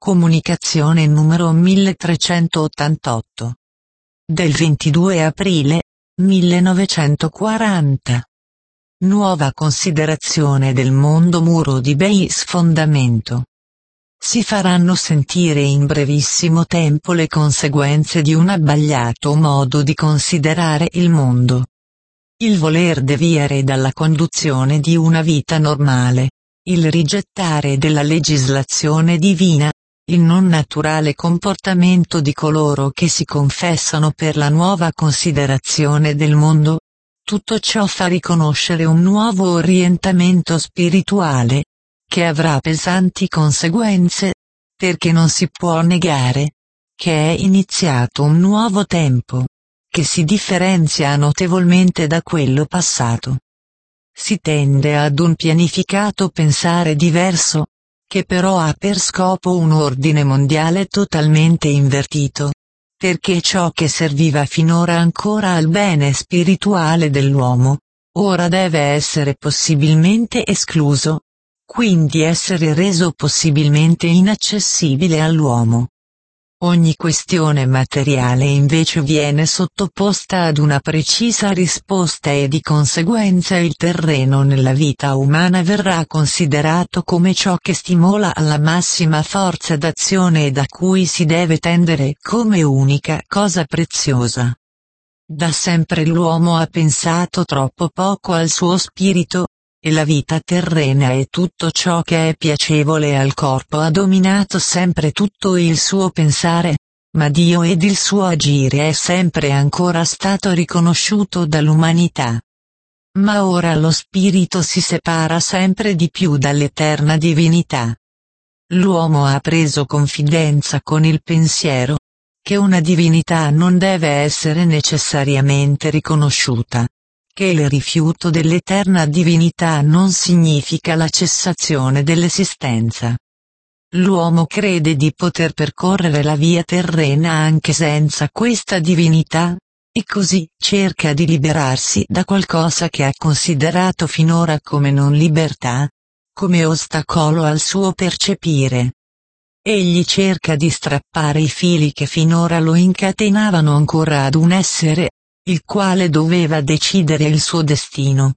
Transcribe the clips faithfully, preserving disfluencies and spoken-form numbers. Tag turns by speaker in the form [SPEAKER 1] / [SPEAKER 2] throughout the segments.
[SPEAKER 1] Comunicazione numero milletrecentottantotto. Del ventidue aprile millenovecentoquaranta. Nuova considerazione del mondo. Muro di Bei. Sfondamento. Si faranno sentire in brevissimo tempo le conseguenze di un abbagliato modo di considerare il mondo. Il voler deviare dalla conduzione di una vita normale, il rigettare della legislazione divina, il non naturale comportamento di coloro che si confessano per la nuova considerazione del mondo, tutto ciò fa riconoscere un nuovo orientamento spirituale, che avrà pesanti conseguenze, perché non si può negare che è iniziato un nuovo tempo, che si differenzia notevolmente da quello passato. Si tende ad un pianificato pensare diverso, che però ha per scopo un ordine mondiale totalmente invertito, perché ciò che serviva finora ancora al bene spirituale dell'uomo, ora deve essere possibilmente escluso, quindi essere reso possibilmente inaccessibile all'uomo. Ogni questione materiale invece viene sottoposta ad una precisa risposta e di conseguenza il terreno nella vita umana verrà considerato come ciò che stimola alla massima forza d'azione e da cui si deve tendere come unica cosa preziosa. Da sempre l'uomo ha pensato troppo poco al suo spirito, e la vita terrena e tutto ciò che è piacevole al corpo ha dominato sempre tutto il suo pensare, ma Dio ed il suo agire è sempre ancora stato riconosciuto dall'umanità. Ma ora lo spirito si separa sempre di più dall'eterna divinità. L'uomo ha preso confidenza con il pensiero, che una divinità non deve essere necessariamente riconosciuta, che il rifiuto dell'eterna divinità non significa la cessazione dell'esistenza. L'uomo crede di poter percorrere la via terrena anche senza questa divinità, e così cerca di liberarsi da qualcosa che ha considerato finora come non libertà, come ostacolo al suo percepire. Egli cerca di strappare i fili che finora lo incatenavano ancora ad un essere, il quale doveva decidere il suo destino.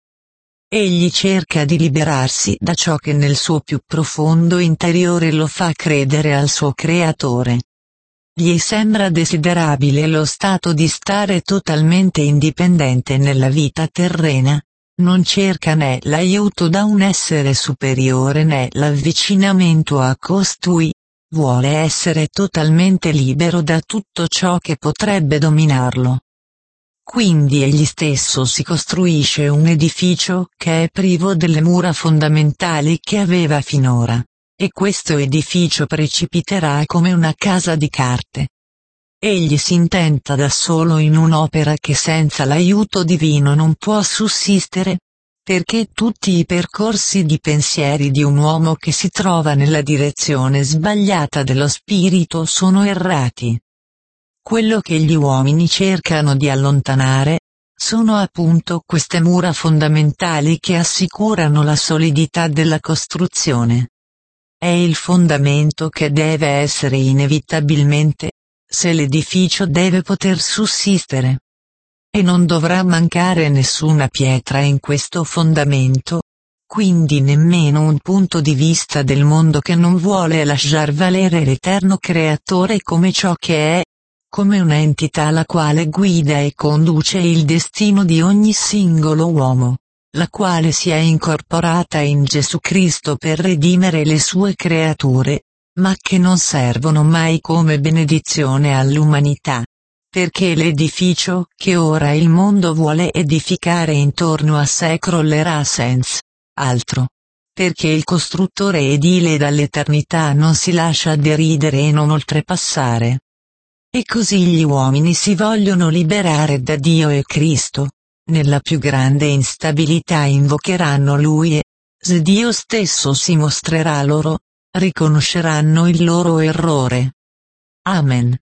[SPEAKER 1] Egli cerca di liberarsi da ciò che nel suo più profondo interiore lo fa credere al suo creatore. Gli sembra desiderabile lo stato di stare totalmente indipendente nella vita terrena, non cerca né l'aiuto da un essere superiore né l'avvicinamento a costui, vuole essere totalmente libero da tutto ciò che potrebbe dominarlo. Quindi egli stesso si costruisce un edificio che è privo delle mura fondamentali che aveva finora, e questo edificio precipiterà come una casa di carte. Egli si intenta da solo in un'opera che senza l'aiuto divino non può sussistere, perché tutti i percorsi di pensieri di un uomo che si trova nella direzione sbagliata dello spirito sono errati. Quello che gli uomini cercano di allontanare, sono appunto queste mura fondamentali che assicurano la solidità della costruzione. È il fondamento che deve essere inevitabilmente, se l'edificio deve poter sussistere. E non dovrà mancare nessuna pietra in questo fondamento, quindi nemmeno un punto di vista del mondo che non vuole lasciar valere l'eterno creatore come ciò che è, come un'entità la quale guida e conduce il destino di ogni singolo uomo, la quale si è incorporata in Gesù Cristo per redimere le sue creature, ma che non servono mai come benedizione all'umanità, perché l'edificio che ora il mondo vuole edificare intorno a sé crollerà senza altro, perché il costruttore edile dall'eternità non si lascia deridere e non oltrepassare. E così gli uomini si vogliono liberare da Dio e Cristo, nella più grande instabilità invocheranno Lui e, se Dio stesso si mostrerà loro, riconosceranno il loro errore. Amen.